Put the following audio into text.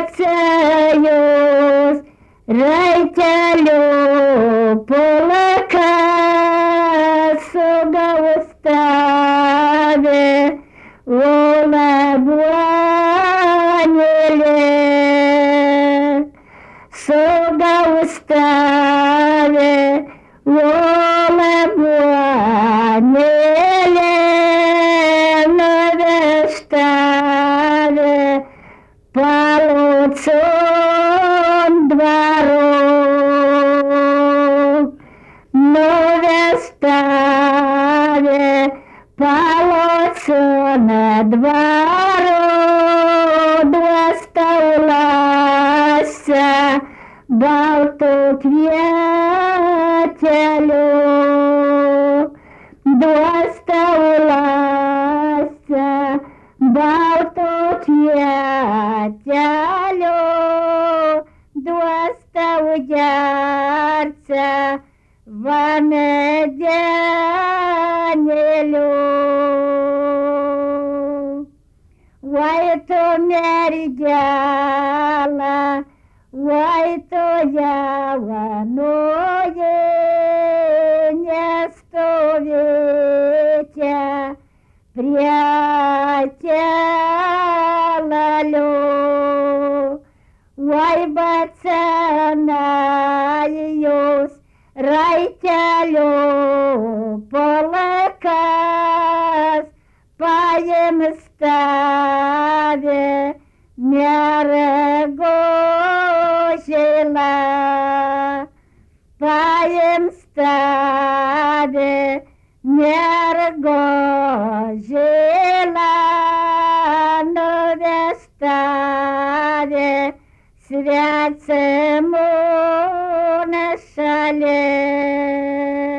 Varbacijos raitelių polaka sugaustavė Ola Buonėlė, sugaustavė Ola Buonėlė, nuvežtavė Palocon dvaro, nuvežtavė Palocon dvaro, duostaulose baltų kvietelių, duostaulose baltų kvietelių, duostau gerce vamedenėlių. Vai tu mergela, vai tu jaunoji, nestovėkia prie kelalių. Vai bacenajos raitelių polakas paims tave mergo žėla, paims tave mergo žėla, nuves tave svetimon šalin.